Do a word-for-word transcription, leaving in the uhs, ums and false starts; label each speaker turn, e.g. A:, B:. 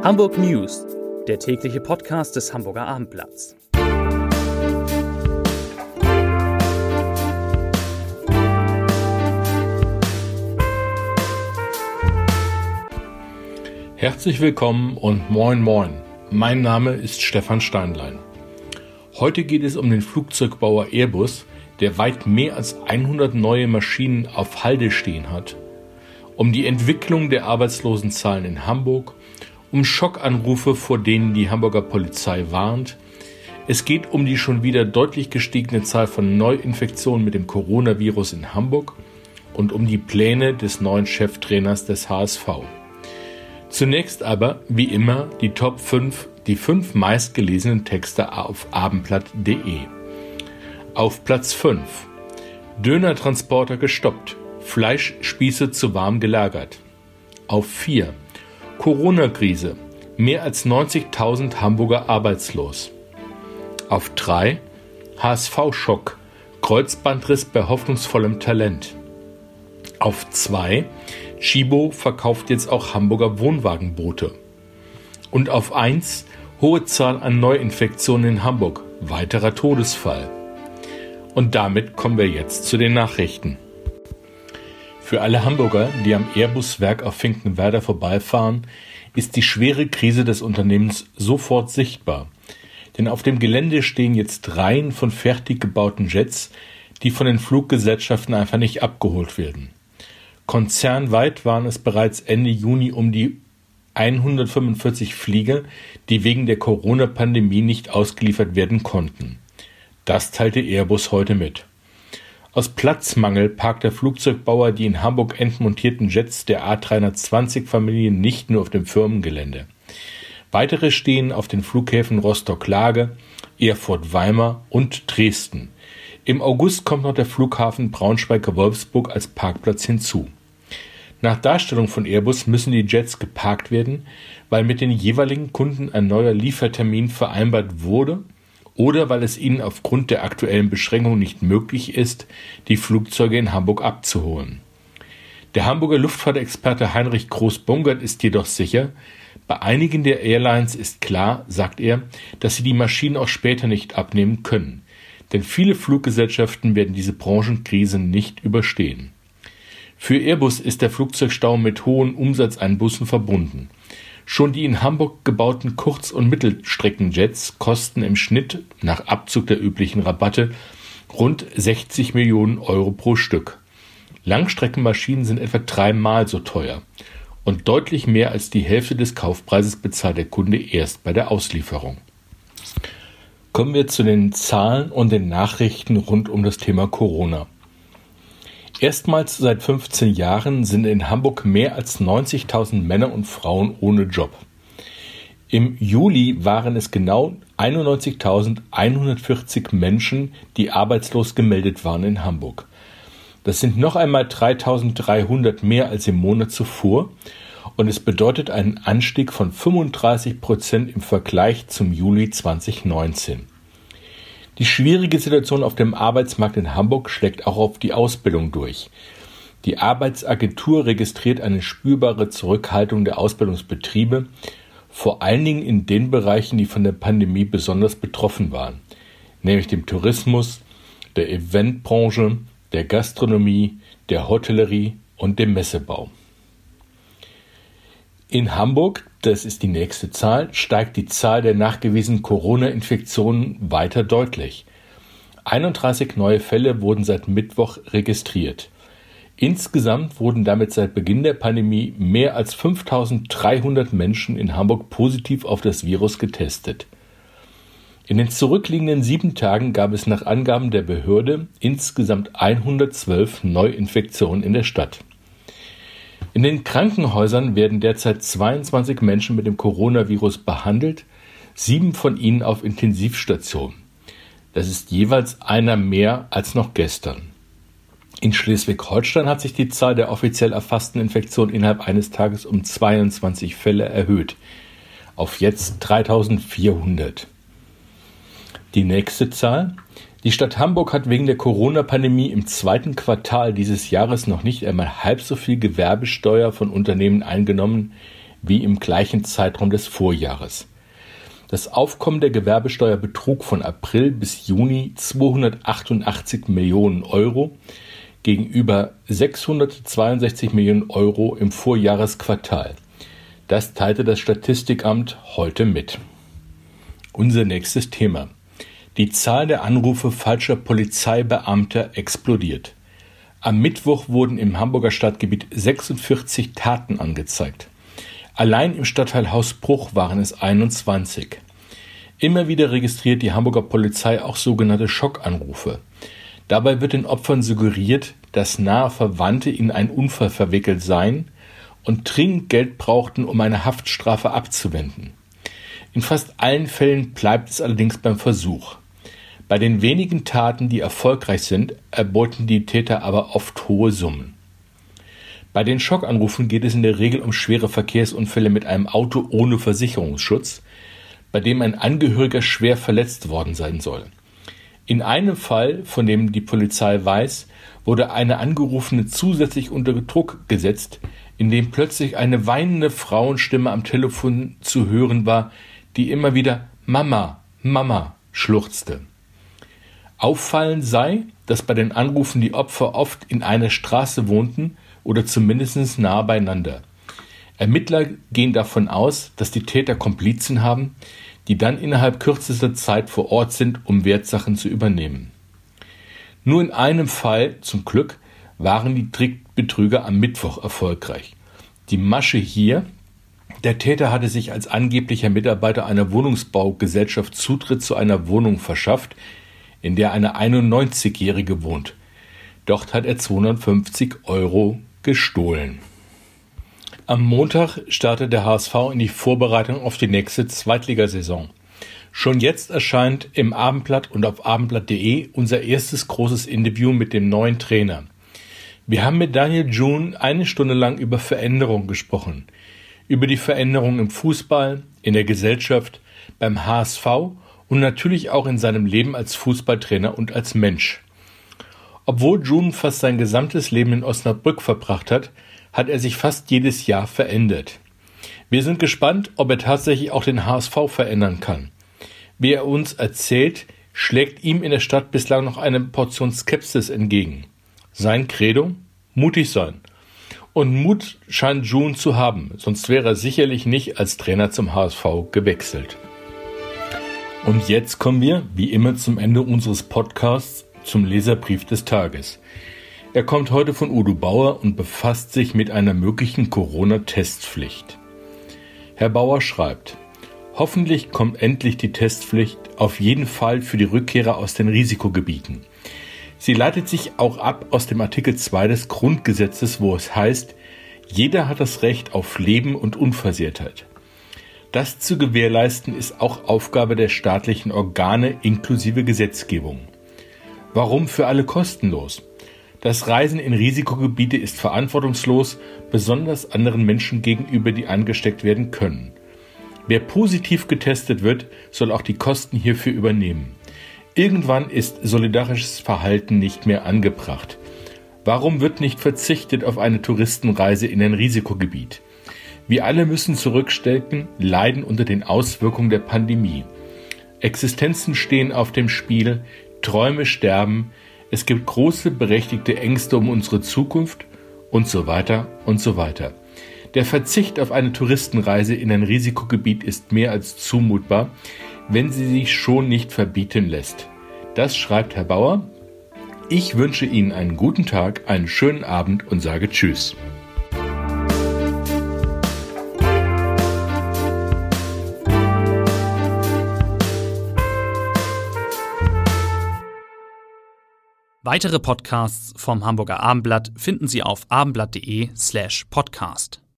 A: Hamburg News, der tägliche Podcast des Hamburger Abendblatts.
B: Herzlich willkommen und moin moin. Mein Name ist Stefan Steinlein. Heute geht es um den Flugzeugbauer Airbus, der weit mehr als hundert neue Maschinen auf Halde stehen hat, um die Entwicklung der Arbeitslosenzahlen in Hamburg, um Schockanrufe, vor denen die Hamburger Polizei warnt. Es geht um die schon wieder deutlich gestiegene Zahl von Neuinfektionen mit dem Coronavirus in Hamburg und um die Pläne des neuen Cheftrainers des H S V. Zunächst aber, wie immer, die Top fünf, die fünf meistgelesenen Texte auf abendblatt punkt de. Auf Platz fünf. Dönertransporter gestoppt. Fleischspieße zu warm gelagert. Auf vier. Corona-Krise. Mehr als neunzigtausend Hamburger arbeitslos. Auf drei. H S V-Schock. Kreuzbandriss bei hoffnungsvollem Talent. Auf zwei. Tchibo verkauft jetzt auch Hamburger Wohnwagenboote. Und auf eins. Hohe Zahl an Neuinfektionen in Hamburg. Weiterer Todesfall. Und damit kommen wir jetzt zu den Nachrichten. Für alle Hamburger, die am Airbus-Werk auf Finkenwerder vorbeifahren, ist die schwere Krise des Unternehmens sofort sichtbar. Denn auf dem Gelände stehen jetzt Reihen von fertig gebauten Jets, die von den Fluggesellschaften einfach nicht abgeholt werden. Konzernweit waren es bereits Ende Juni um die hundertfünfundvierzig Flieger, die wegen der Corona-Pandemie nicht ausgeliefert werden konnten. Das teilte Airbus heute mit. Aus Platzmangel parkt der Flugzeugbauer die in Hamburg endmontierten Jets der A dreihundertzwanzig-Familie nicht nur auf dem Firmengelände. Weitere stehen auf den Flughäfen Rostock-Lage, Erfurt-Weimar und Dresden. Im August kommt noch der Flughafen Braunschweig-Wolfsburg als Parkplatz hinzu. Nach Darstellung von Airbus müssen die Jets geparkt werden, weil mit den jeweiligen Kunden ein neuer Liefertermin vereinbart wurde oder weil es ihnen aufgrund der aktuellen Beschränkungen nicht möglich ist, die Flugzeuge in Hamburg abzuholen. Der Hamburger Luftfahrtexperte Heinrich Groß-Bongert ist jedoch sicher, bei einigen der Airlines ist klar, sagt er, dass sie die Maschinen auch später nicht abnehmen können. Denn viele Fluggesellschaften werden diese Branchenkrise nicht überstehen. Für Airbus ist der Flugzeugstau mit hohen Umsatzeinbußen verbunden. Schon die in Hamburg gebauten Kurz- und Mittelstreckenjets kosten im Schnitt, nach Abzug der üblichen Rabatte, rund sechzig Millionen Euro pro Stück. Langstreckenmaschinen sind etwa dreimal so teuer. Und deutlich mehr als die Hälfte des Kaufpreises bezahlt der Kunde erst bei der Auslieferung. Kommen wir zu den Zahlen und den Nachrichten rund um das Thema Corona. Erstmals seit fünfzehn Jahren sind in Hamburg mehr als neunzigtausend Männer und Frauen ohne Job. Im Juli waren es genau einundneunzigtausendeinhundertvierzig Menschen, die arbeitslos gemeldet waren in Hamburg. Das sind noch einmal dreitausenddreihundert mehr als im Monat zuvor und es bedeutet einen Anstieg von fünfunddreißig Prozent im Vergleich zum Juli zweitausendneunzehn. Die schwierige Situation auf dem Arbeitsmarkt in Hamburg schlägt auch auf die Ausbildung durch. Die Arbeitsagentur registriert eine spürbare Zurückhaltung der Ausbildungsbetriebe, vor allen Dingen in den Bereichen, die von der Pandemie besonders betroffen waren, nämlich dem Tourismus, der Eventbranche, der Gastronomie, der Hotellerie und dem Messebau. In Hamburg, das ist die nächste Zahl, steigt die Zahl der nachgewiesenen Corona-Infektionen weiter deutlich. einunddreißig neue Fälle wurden seit Mittwoch registriert. Insgesamt wurden damit seit Beginn der Pandemie mehr als fünftausenddreihundert Menschen in Hamburg positiv auf das Virus getestet. In den zurückliegenden sieben Tagen gab es nach Angaben der Behörde insgesamt hundertzwölf Neuinfektionen in der Stadt. In den Krankenhäusern werden derzeit zweiundzwanzig Menschen mit dem Coronavirus behandelt, sieben von ihnen auf Intensivstation. Das ist jeweils einer mehr als noch gestern. In Schleswig-Holstein hat sich die Zahl der offiziell erfassten Infektionen innerhalb eines Tages um zweiundzwanzig Fälle erhöht, auf jetzt dreitausendvierhundert. Die nächste Zahl. Die Stadt Hamburg hat wegen der Corona-Pandemie im zweiten Quartal dieses Jahres noch nicht einmal halb so viel Gewerbesteuer von Unternehmen eingenommen wie im gleichen Zeitraum des Vorjahres. Das Aufkommen der Gewerbesteuer betrug von April bis Juni zweihundertachtundachtzig Millionen Euro gegenüber sechshundertzweiundsechzig Millionen Euro im Vorjahresquartal. Das teilte das Statistikamt heute mit. Unser nächstes Thema. Die Zahl der Anrufe falscher Polizeibeamter explodiert. Am Mittwoch wurden im Hamburger Stadtgebiet sechsundvierzig Taten angezeigt. Allein im Stadtteil Hausbruch waren es einundzwanzig. Immer wieder registriert die Hamburger Polizei auch sogenannte Schockanrufe. Dabei wird den Opfern suggeriert, dass nahe Verwandte in einen Unfall verwickelt seien und dringend Geld brauchten, um eine Haftstrafe abzuwenden. In fast allen Fällen bleibt es allerdings beim Versuch. Bei den wenigen Taten, die erfolgreich sind, erbeuten die Täter aber oft hohe Summen. Bei den Schockanrufen geht es in der Regel um schwere Verkehrsunfälle mit einem Auto ohne Versicherungsschutz, bei dem ein Angehöriger schwer verletzt worden sein soll. In einem Fall, von dem die Polizei weiß, wurde eine Angerufene zusätzlich unter Druck gesetzt, indem plötzlich eine weinende Frauenstimme am Telefon zu hören war, die immer wieder »Mama, Mama« schluchzte. Auffallend sei, dass bei den Anrufen die Opfer oft in einer Straße wohnten oder zumindest nah beieinander. Ermittler gehen davon aus, dass die Täter Komplizen haben, die dann innerhalb kürzester Zeit vor Ort sind, um Wertsachen zu übernehmen. Nur in einem Fall, zum Glück, waren die Trickbetrüger am Mittwoch erfolgreich. Die Masche hier: Der Täter hatte sich als angeblicher Mitarbeiter einer Wohnungsbaugesellschaft Zutritt zu einer Wohnung verschafft, in der eine einundneunzigjährige wohnt. Dort hat er zweihundertfünfzig Euro gestohlen. Am Montag startet der H S V in die Vorbereitung auf die nächste Zweitligasaison. Schon jetzt erscheint im Abendblatt und auf abendblatt punkt de unser erstes großes Interview mit dem neuen Trainer. Wir haben mit Daniel June eine Stunde lang über Veränderung gesprochen. Über die Veränderung im Fußball, in der Gesellschaft, beim H S V und natürlich auch in seinem Leben als Fußballtrainer und als Mensch. Obwohl June fast sein gesamtes Leben in Osnabrück verbracht hat, hat er sich fast jedes Jahr verändert. Wir sind gespannt, ob er tatsächlich auch den H S V verändern kann. Wie er uns erzählt, schlägt ihm in der Stadt bislang noch eine Portion Skepsis entgegen. Sein Credo? Mutig sein. Und Mut scheint June zu haben, sonst wäre er sicherlich nicht als Trainer zum H S V gewechselt. Und jetzt kommen wir, wie immer zum Ende unseres Podcasts, zum Leserbrief des Tages. Er kommt heute von Udo Bauer und befasst sich mit einer möglichen Corona-Testpflicht. Herr Bauer schreibt: Hoffentlich kommt endlich die Testpflicht, auf jeden Fall für die Rückkehrer aus den Risikogebieten. Sie leitet sich auch ab aus dem Artikel zwei des Grundgesetzes, wo es heißt, jeder hat das Recht auf Leben und Unversehrtheit. Das zu gewährleisten ist auch Aufgabe der staatlichen Organe inklusive Gesetzgebung. Warum für alle kostenlos? Das Reisen in Risikogebiete ist verantwortungslos, besonders anderen Menschen gegenüber, die angesteckt werden können. Wer positiv getestet wird, soll auch die Kosten hierfür übernehmen. Irgendwann ist solidarisches Verhalten nicht mehr angebracht. Warum wird nicht verzichtet auf eine Touristenreise in ein Risikogebiet? Wir alle müssen zurückstecken, leiden unter den Auswirkungen der Pandemie. Existenzen stehen auf dem Spiel, Träume sterben, es gibt große berechtigte Ängste um unsere Zukunft und so weiter und so weiter. Der Verzicht auf eine Touristenreise in ein Risikogebiet ist mehr als zumutbar, wenn sie sich schon nicht verbieten lässt. Das schreibt Herr Bauer. Ich wünsche Ihnen einen guten Tag, einen schönen Abend und sage Tschüss.
A: Weitere Podcasts vom Hamburger Abendblatt finden Sie auf abendblatt punkt de slash podcast.